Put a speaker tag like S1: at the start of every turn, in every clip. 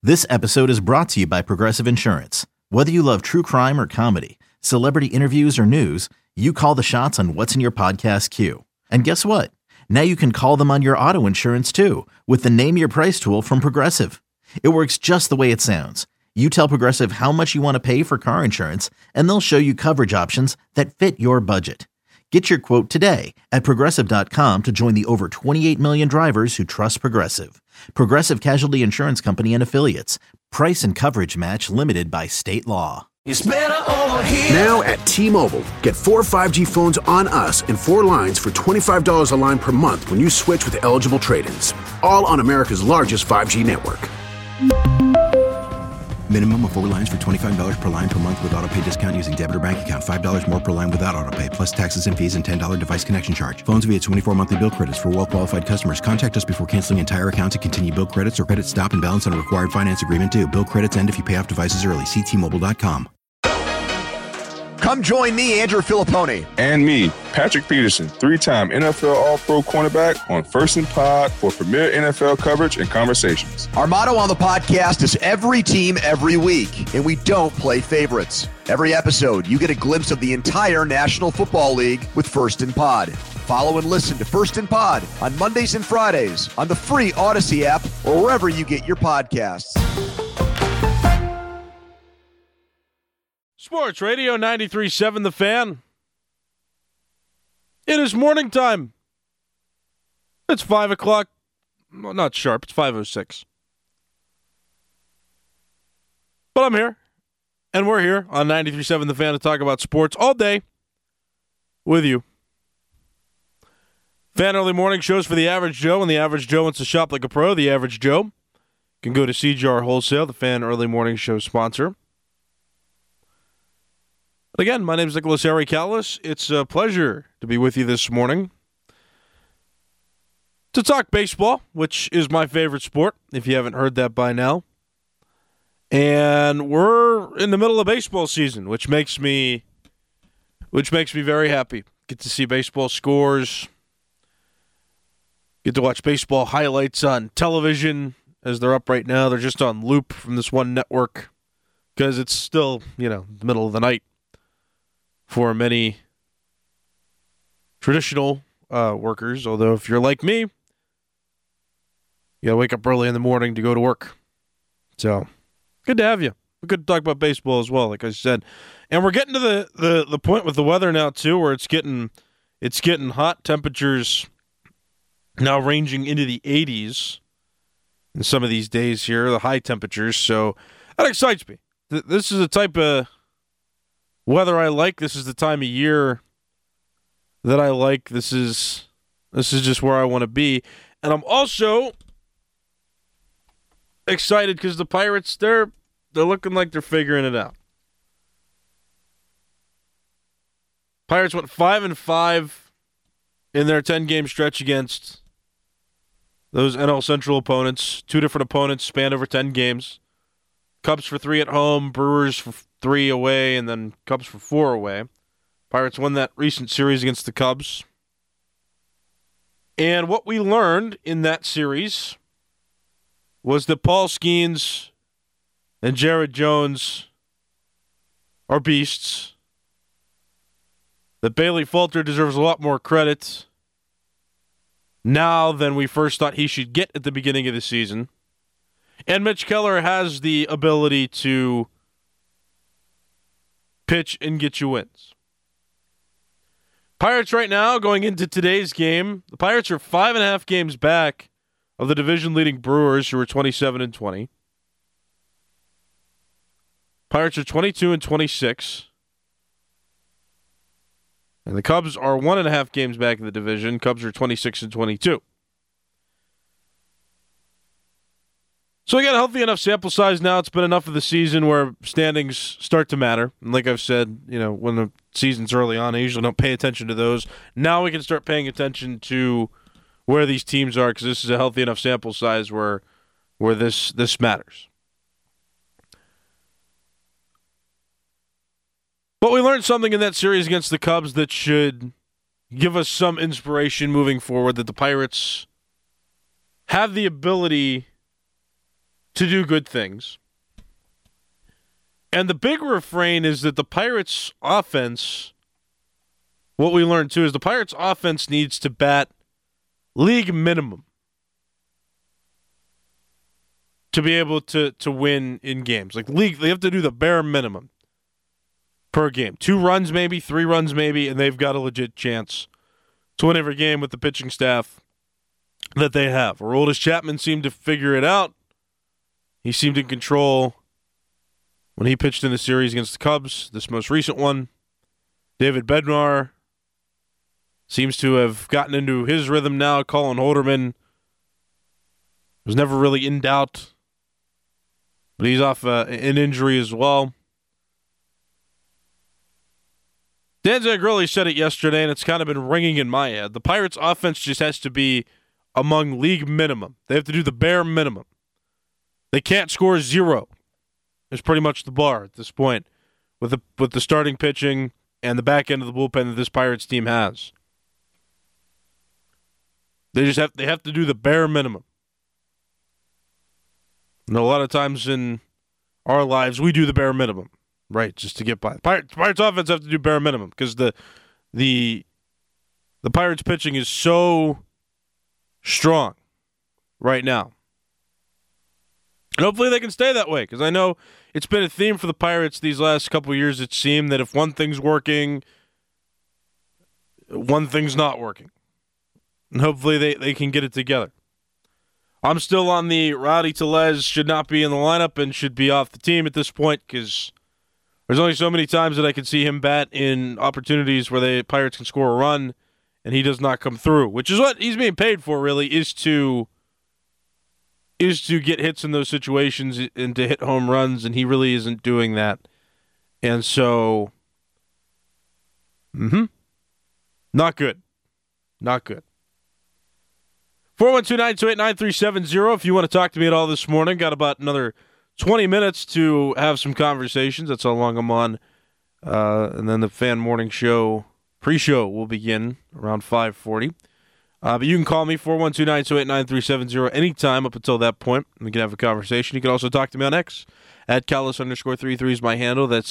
S1: This episode is brought to you by Progressive Insurance. Whether you love true crime or comedy, celebrity interviews or news, you call the shots on what's in your podcast queue. And guess what? Now you can call them on your auto insurance too with the Name Your Price tool from Progressive. It works just the way it sounds. You tell Progressive how much you want to pay for car insurance, and they'll show you coverage options that fit your budget. Get your quote today at Progressive.com to join the over 28 million drivers who trust Progressive. Progressive Casualty Insurance Company and Affiliates. Price and coverage match limited by state law.
S2: It's better over here.
S3: Now at T-Mobile, get 4 5G phones on us and 4 lines for $25 a line per month when you switch with eligible trade-ins. All on America's largest 5G network.
S4: Minimum of 4 lines for $25 per line per month with autopay discount using debit or bank account. $5 more per line without autopay, plus taxes and fees and $10 device connection charge. Phones via 24 monthly bill credits for well-qualified customers. Contact us before canceling entire account to continue bill credits or credit stop and balance on a required finance agreement due. Bill credits end if you pay off devices early. See T-Mobile.com.
S5: Come join me, Andrew Filipponi.
S6: And me, Patrick Peterson, 3-time NFL All-Pro cornerback on First and Pod for premier NFL coverage and conversations.
S5: Our motto on the podcast is every team, every week, and we don't play favorites. Every episode, you get a glimpse of the entire National Football League with First and Pod. Follow and listen to First and Pod on Mondays and Fridays on the free Odyssey app or wherever you get your podcasts.
S7: Sports Radio 93.7 The Fan. It is morning time. It's 5 o'clock. Well, not sharp. It's 5:06. But I'm here. And we're here on 93.7 The Fan to talk about sports all day with you. Fan early morning shows for the average Joe, and the average Joe wants to shop like a pro. The average Joe can go to CJR Wholesale, the Fan early morning show sponsor. Again, my name is Nicholas Harry-Callis. It's a pleasure to be with you this morning to talk baseball, which is my favorite sport, if you haven't heard that by now. And we're in the middle of baseball season, which makes me very happy. Get to see baseball scores, get to watch baseball highlights on television as they're up right now. They're just on loop from this one network because it's still, the middle of the night for many traditional workers. Although if you're like me, you got to wake up early in the morning to go to work. So, good to have you. We're good to talk about baseball as well, like I said. And we're getting to the point with the weather now, too, where it's getting hot. Temperatures now ranging into the 80s in some of these days here, the high temperatures. So, that excites me. This is a type of weather I like. This is the time of year that I like. This is just where I want to be. And I'm also excited because the Pirates, they're looking like they're figuring it out. Pirates went 5-5 in their 10-game stretch against those NL Central opponents. 2 different opponents spanned over 10 games. Cubs for 3 at home, Brewers for 3 away, and then Cubs for 4 away. Pirates won that recent series against the Cubs. And what we learned in that series was that Paul Skeens and Jared Jones are beasts. That Bailey Falter deserves a lot more credit now than we first thought he should get at the beginning of the season. And Mitch Keller has the ability to pitch and get you wins. Pirates right now, going into today's game, the Pirates are 5.5 games back of the division-leading Brewers, who are 27-20. Pirates are 22-26. And the Cubs are 1.5 games back in the division. Cubs are 26-22. So we got a healthy enough sample size now. It's been enough of the season where standings start to matter. And like I've said, when the season's early on, I usually don't pay attention to those. Now we can start paying attention to where these teams are because this is a healthy enough sample size where this matters. But we learned something in that series against the Cubs that should give us some inspiration moving forward, that the Pirates have the ability to do good things. And the big refrain is that the Pirates' offense, what we learned too, is the Pirates' offense needs to bat league minimum to be able to win in games. Like league, they have to do the bare minimum per game. 2 runs maybe, 3 runs maybe, and they've got a legit chance to win every game with the pitching staff that they have. Aroldis Chapman seemed to figure it out. He seemed in control when he pitched in the series against the Cubs, this most recent one. David Bednar seems to have gotten into his rhythm now. Colin Holderman was never really in doubt, but he's off an injury as well. Dan Zagroli said it yesterday, and it's kind of been ringing in my head. The Pirates' offense just has to be among league minimum. They have to do the bare minimum. They can't score 0. It's pretty much the bar at this point with the starting pitching and the back end of the bullpen that this Pirates team has. They have to do the bare minimum. And a lot of times in our lives, we do the bare minimum, right, just to get by. Pirates offense have to do bare minimum because the Pirates pitching is so strong right now. And hopefully they can stay that way, because I know it's been a theme for the Pirates these last couple of years. It seemed that if one thing's working, one thing's not working. And hopefully they can get it together. I'm still on the Rowdy Tellez should not be in the lineup and should be off the team at this point, because there's only so many times that I can see him bat in opportunities where the Pirates can score a run, and he does not come through, which is what he's being paid for, really, is to get hits in those situations and to hit home runs, and he really isn't doing that. And so, not good. Not good. 412-928-9370 if you want to talk to me at all this morning. Got about another 20 minutes to have some conversations. That's how long I'm on. And then the Fan Morning Show pre-show will begin around 5:40. But you can call me, 412-928-9370, anytime up until that point. We can have a conversation. You can also talk to me on X, at Callas_33 is my handle. That's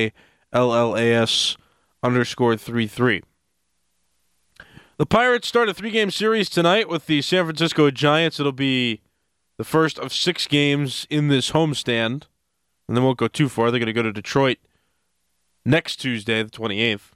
S7: CALLAS_33. The Pirates start a 3-game series tonight with the San Francisco Giants. It'll be the first of 6 games in this homestand, and they won't go too far. They're going to go to Detroit next Tuesday, the 28th.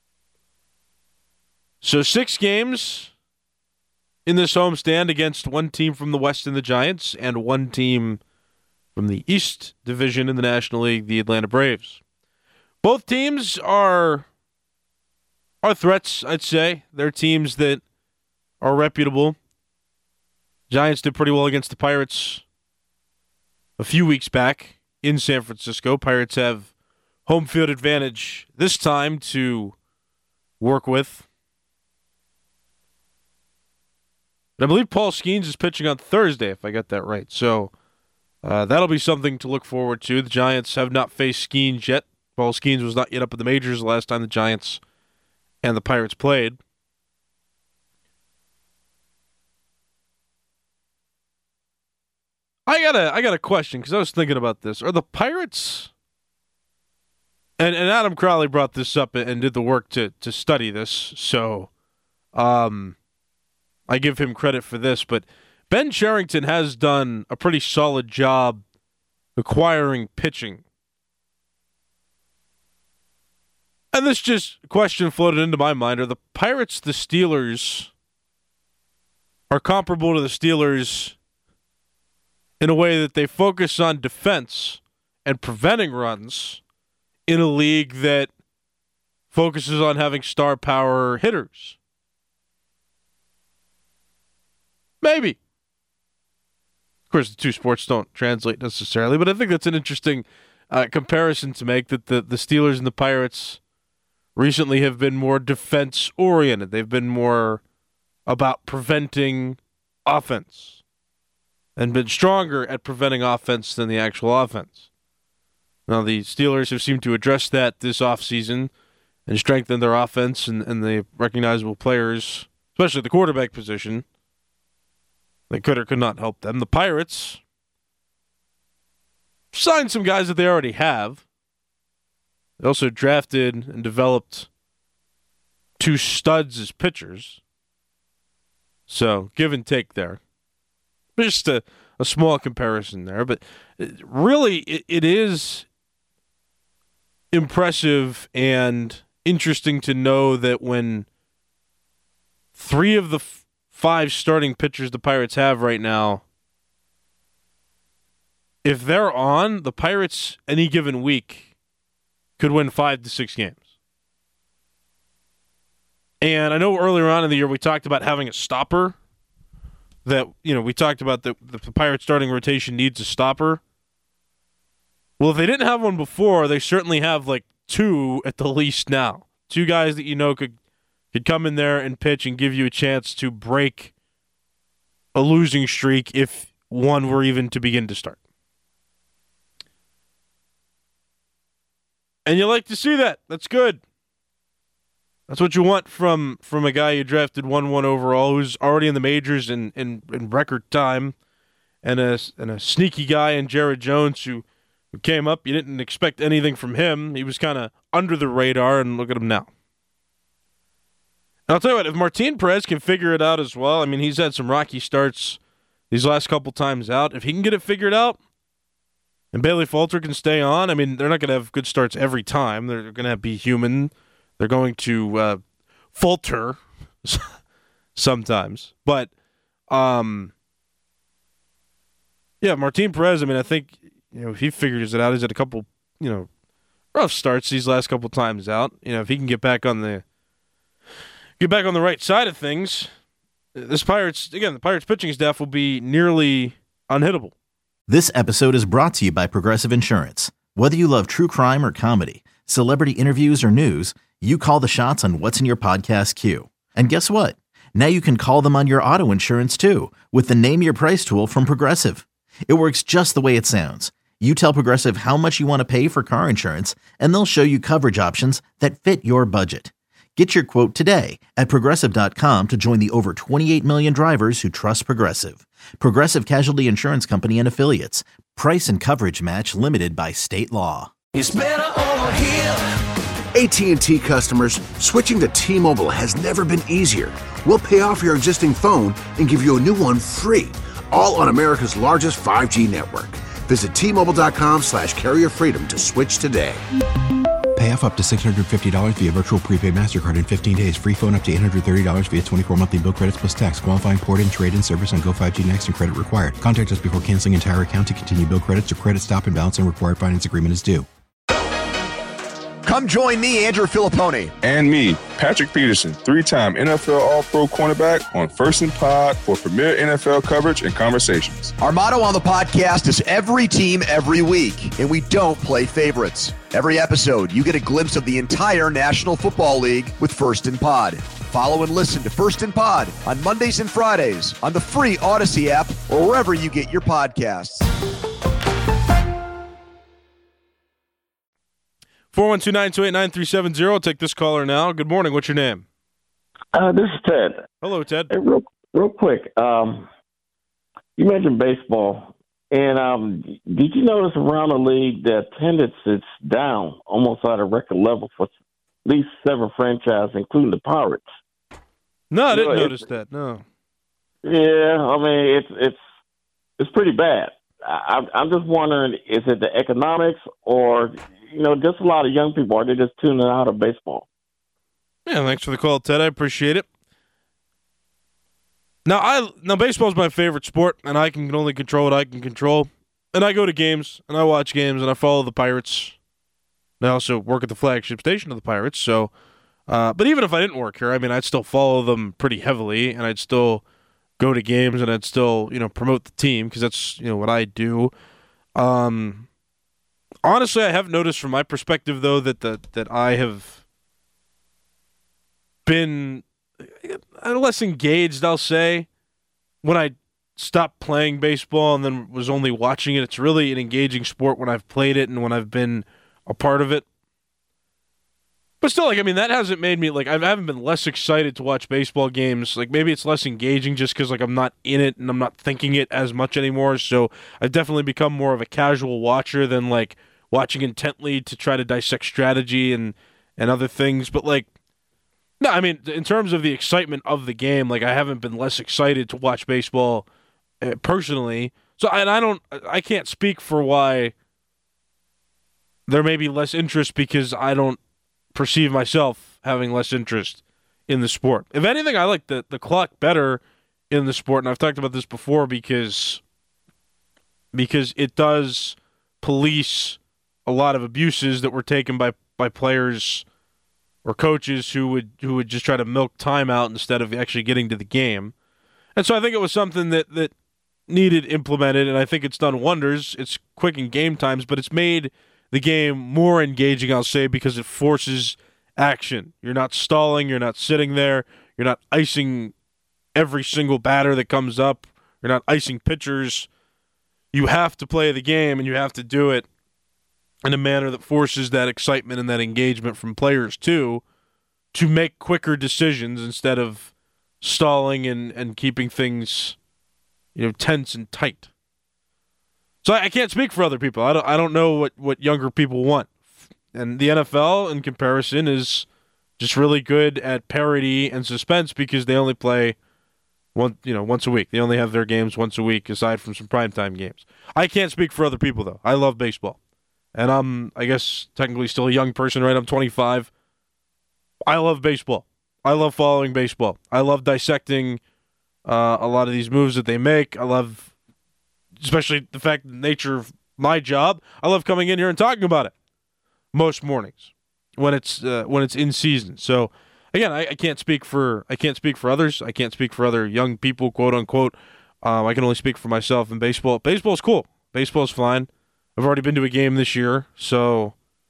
S7: So 6 games in this homestand against one team from the West in the Giants and one team from the East Division in the National League, the Atlanta Braves. Both teams are threats, I'd say. They're teams that are reputable. Giants did pretty well against the Pirates a few weeks back in San Francisco. Pirates have home field advantage this time to work with. But I believe Paul Skeens is pitching on Thursday, if I got that right. So that'll be something to look forward to. The Giants have not faced Skeens yet. Paul Skeens was not yet up in the majors the last time the Giants and the Pirates played. I got a question, because I was thinking about this. Are the Pirates, and Adam Crowley brought this up and did the work to study this, so I give him credit for this, but Ben Cherington has done a pretty solid job acquiring pitching. And this just question floated into my mind. Are the Pirates the Steelers, are comparable to the Steelers in a way that they focus on defense and preventing runs in a league that focuses on having star power hitters? Maybe. Of course, the two sports don't translate necessarily, but I think that's an interesting comparison to make, that the Steelers and the Pirates recently have been more defense-oriented. They've been more about preventing offense and been stronger at preventing offense than the actual offense. Now, the Steelers have seemed to address that this offseason and strengthen their offense and the recognizable players, especially the quarterback position. They could or could not help them. The Pirates signed some guys that they already have. They also drafted and developed 2 studs as pitchers. So, give and take there. Just a small comparison there. But really, it is impressive and interesting to know that when 3 of the 5 starting pitchers the Pirates have right now, if they're on, the Pirates any given week could win 5 to 6 games. And I know earlier on in the year we talked about having a stopper. That, we talked about the Pirates starting rotation needs a stopper. Well, if they didn't have one before, they certainly have 2 at the least now. 2 guys that could come in there and pitch and give you a chance to break a losing streak if one were even to begin to start. And you like to see that. That's good. That's what you want from a guy you drafted 1-1 overall, who's already in the majors in record time, and a sneaky guy in Jared Jones who came up. You didn't expect anything from him. He was kind of under the radar, and look at him now. And I'll tell you what, if Martin Perez can figure it out as well, I mean, he's had some rocky starts these last couple times out. If he can get it figured out, and Bailey Falter can stay on, I mean, they're not going to have good starts every time. They're going to be human. They're going to falter sometimes. But, Martin Perez, I mean, I think, if he figures it out, he's had a couple, rough starts these last couple times out. If he can get back on the right side of things, the Pirates pitching staff will be nearly unhittable.
S1: This episode is brought to you by Progressive Insurance. Whether you love true crime or comedy, celebrity interviews or news, you call the shots on what's in your podcast queue. And guess what? Now you can call them on your auto insurance too with the Name Your Price tool from Progressive. It works just the way it sounds. You tell Progressive how much you want to pay for car insurance, and they'll show you coverage options that fit your budget. Get your quote today at Progressive.com to join the over 28 million drivers who trust Progressive. Progressive Casualty Insurance Company and Affiliates. Price and coverage match limited by state law.
S2: It's better over here.
S3: AT&T customers, switching to T-Mobile has never been easier. We'll pay off your existing phone and give you a new one free, all on America's largest 5G network. Visit T-Mobile.com/Carrier Freedom to switch today.
S4: Pay off up to $650 via virtual prepaid MasterCard in 15 days. Free phone up to $830 via 24 monthly bill credits plus tax. Qualifying port-in, trade-in service on Go5G Next and credit required. Contact us before canceling entire account to continue bill credits or credit stop and balance and required finance agreement is due.
S5: Come join me, Andrew Filippone.
S6: And me, Patrick Peterson, 3-time NFL All-Pro cornerback on First and Pod for premier NFL coverage and conversations.
S5: Our motto on the podcast is every team, every week, and we don't play favorites. Every episode, you get a glimpse of the entire National Football League with First and Pod. Follow and listen to First and Pod on Mondays and Fridays on the free Odyssey app or wherever you get your podcasts.
S7: 412-928-9370. I'll take this caller now. Good morning. What's your name?
S8: This is Ted.
S7: Hello, Ted.
S8: Hey, real quick. You mentioned baseball, and did you notice around the league that attendance is down almost at a record level for at least 7 franchises, including the Pirates?
S7: No, I didn't notice that. No.
S8: Yeah, I mean it's pretty bad. I'm just wondering, is it the economics or just a lot of young people? Are they just tuning out of baseball?
S7: Yeah, thanks for the call, Ted. I appreciate it. Now, baseball's my favorite sport, and I can only control what I can control. And I go to games, and I watch games, and I follow the Pirates. And I also work at the flagship station of the Pirates. So, but even if I didn't work here, I mean, I'd still follow them pretty heavily, and I'd still go to games, and I'd still, promote the team because that's, what I do. Honestly, I have noticed from my perspective, though, that I have been less engaged, I'll say, when I stopped playing baseball and then was only watching it. It's really an engaging sport when I've played it and when I've been a part of it. But still, like, I mean, that hasn't made me, like, I haven't been less excited to watch baseball games. Like, maybe it's less engaging just because, like, I'm not in it and I'm not thinking it as much anymore. So I've definitely become more of a casual watcher than, like, watching intently to try to dissect strategy and other things. But, like, no, I mean, in terms of the excitement of the game, like, I haven't been less excited to watch baseball personally. So, and I can't speak for why there may be less interest because I don't perceive myself having less interest in the sport. If anything, I like the clock better in the sport, and I've talked about this before because it does police a lot of abuses that were taken by players or coaches who would just try to milk time out instead of actually getting to the game. And so I think it was something that needed implemented, and I think it's done wonders. It's quick in game times, but it's made the game more engaging, I'll say, because it forces action. You're not stalling. You're not sitting there. You're not icing every single batter that comes up. You're not icing pitchers. You have to play the game, and you have to do it in a manner that forces that excitement and that engagement from players, too, to make quicker decisions instead of stalling and keeping things, tense and tight. So I can't speak for other people. I don't know what younger people want. And the NFL, in comparison, is just really good at parody and suspense because they only play once a week. They only have their games once a week, aside from some primetime games. I can't speak for other people, though. I love baseball. And I'm, I guess, technically still a young person, right? I'm 25. I love baseball. I love following baseball. I love dissecting a lot of these moves that they make. I love, especially the fact, the nature of my job, I love coming in here and talking about it most mornings when it's in season. So again, I can't speak for others. I can't speak for other young people, quote unquote. I can only speak for myself in baseball. Baseball's cool. Baseball's fine. I've already been to a game this year, so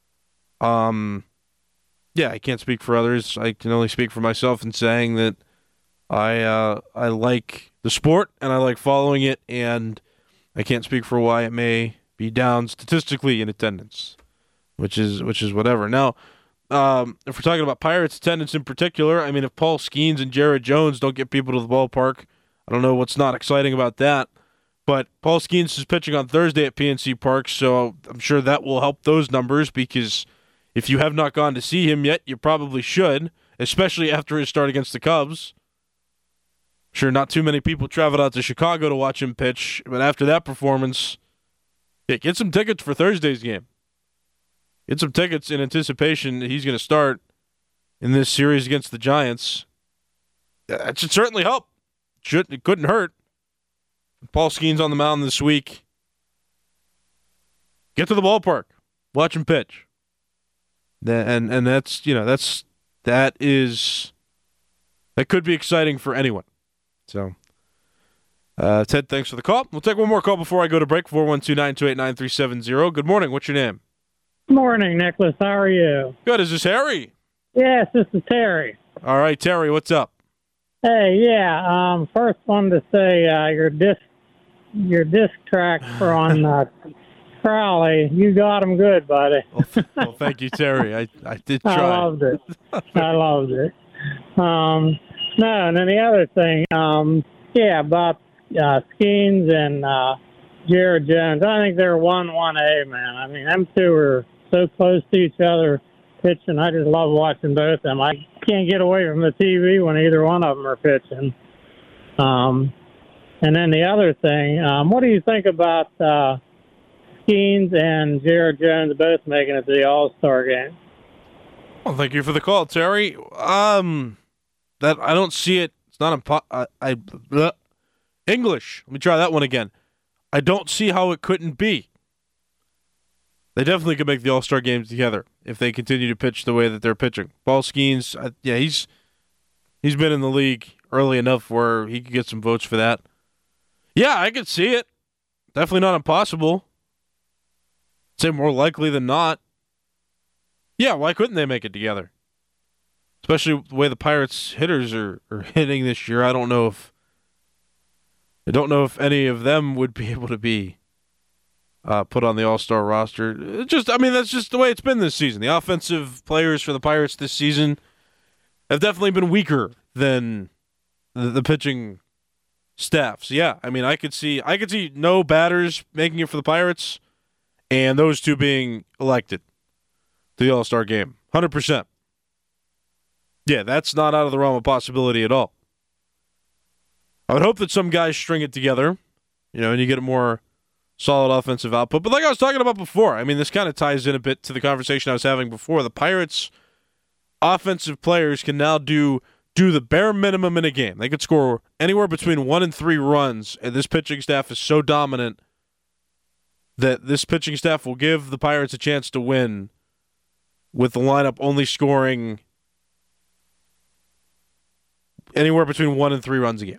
S7: yeah, I can't speak for others. I can only speak for myself in saying that I like the sport and I like following it, and I can't speak for why it may be down statistically in attendance, which is whatever. Now, if we're talking about Pirates attendance in particular, I mean, if Paul Skeens and Jared Jones don't get people to the ballpark, I don't know what's not exciting about that. But Paul Skeens is pitching on Thursday at PNC Park, so I'm sure that will help those numbers, because if you have not gone to see him yet, you probably should, especially after his start against the Cubs. Sure, not too many people traveled out to Chicago to watch him pitch, but after that performance, yeah, get some tickets for Thursday's game. Get some tickets in anticipation that he's going to start in this series against the Giants. That should certainly help. It couldn't hurt. Paul Skeens on the mound this week. Get to the ballpark. Watch him pitch. And that could be exciting for anyone. So, Ted, thanks for the call. We'll take one more call before I go to break. 412-928-9370. Good morning. What's your name?
S9: Morning, Nicholas. How are you?
S7: Good. Is this Harry?
S9: Yes, this is Terry.
S7: All right, Terry, what's up?
S9: Hey, yeah. First, wanted to say your disc track on Crowley, you got them good, buddy.
S7: Well, thank you, Terry. I did try.
S9: I loved it. No, and then the other thing, about Skeens and Jared Jones. I think they're 1A, man. I mean, them two are so close to each other pitching. I just love watching both of them. I can't get away from the TV when either one of them are pitching. And then the other thing, what do you think about Skeens and Jared Jones both making it to the All-Star game?
S7: Well, thank you for the call, Terry. That I don't see it. It's not English. Let me try that one again. I don't see how it couldn't be. They definitely could make the All-Star games together if they continue to pitch the way that they're pitching. Paul Skeens, he's been in the league early enough where he could get some votes for that. Yeah, I could see it. Definitely not impossible. I'd say more likely than not. Yeah, why couldn't they make it together? Especially the way the Pirates hitters are hitting this year. I don't know if any of them would be able to be put on the All-Star roster. That's just the way it's been this season. The offensive players for the Pirates this season have definitely been weaker than the pitching staff. So yeah, I could see no batters making it for the Pirates, and those two being elected to the All-Star game. 100%. Yeah, that's not out of the realm of possibility at all. I would hope that some guys string it together, and you get a more solid offensive output. But like I was talking about before, this kind of ties in a bit to the conversation I was having before. The Pirates' offensive players can now do the bare minimum in a game. They could score anywhere between 1 and 3 runs, and this pitching staff is so dominant that this pitching staff will give the Pirates a chance to win with the lineup only scoring anywhere between 1 and 3 runs a game.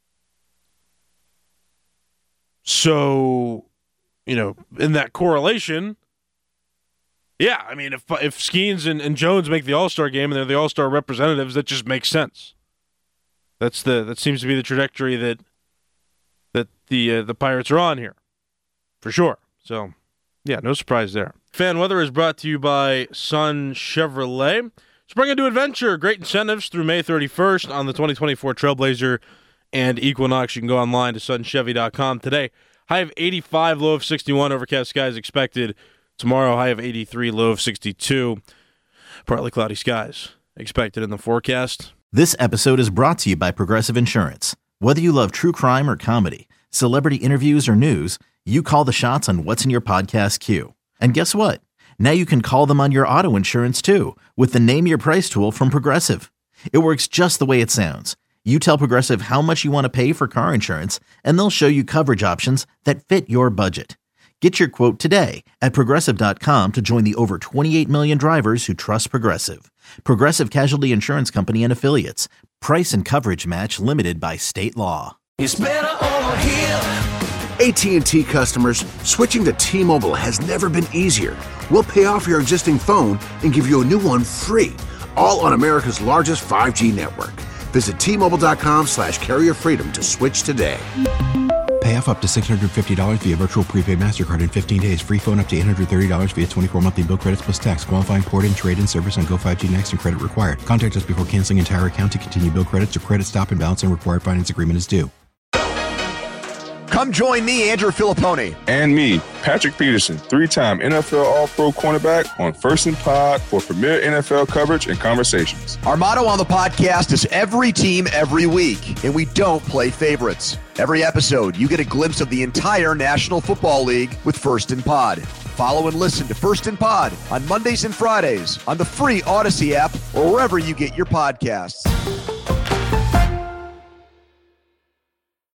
S7: So, in that correlation, yeah, if Skeens and Jones make the All-Star game and they're the All-Star representatives, that just makes sense. That seems to be the trajectory that the Pirates are on here, for sure. So, yeah, no surprise there. Fan Weather is brought to you by Sun Chevrolet. Spring into adventure. Great incentives through May 31st on the 2024 Trailblazer and Equinox. You can go online to sunchevy.com today. High of 85, low of 61. Overcast skies expected. Tomorrow, high of 83, low of 62. Partly cloudy skies expected in the forecast.
S1: This episode is brought to you by Progressive Insurance. Whether you love true crime or comedy, celebrity interviews or news, you call the shots on what's in your podcast queue. And guess what? Now you can call them on your auto insurance too with the Name Your Price tool from Progressive. It works just the way it sounds. You tell Progressive how much you want to pay for car insurance, and they'll show you coverage options that fit your budget. Get your quote today at Progressive.com to join the over 28 million drivers who trust Progressive. Progressive Casualty Insurance Company and Affiliates. Price and coverage match limited by state law.
S2: It's better over here.
S3: AT&T customers, switching to T-Mobile has never been easier. We'll pay off your existing phone and give you a new one free, all on America's largest 5G network. Visit T-Mobile.com/carrierfreedom to switch today.
S4: Pay off up to $650 via virtual prepaid MasterCard in 15 days. Free phone up to $830 via 24 monthly bill credits plus tax. Qualifying port and trade-in service on Go 5G Next and credit required. Contact us before canceling entire account to continue bill credits or credit stop and balance and required finance agreement is due.
S5: Come join me, Andrew Filippone.
S6: And me, Patrick Peterson, 3-time NFL All-Pro cornerback on First and Pod for premier NFL coverage and conversations.
S5: Our motto on the podcast is every team, every week, and we don't play favorites. Every episode, you get a glimpse of the entire National Football League with First and Pod. Follow and listen to First and Pod on Mondays and Fridays on the free Odyssey app or wherever you get your podcasts.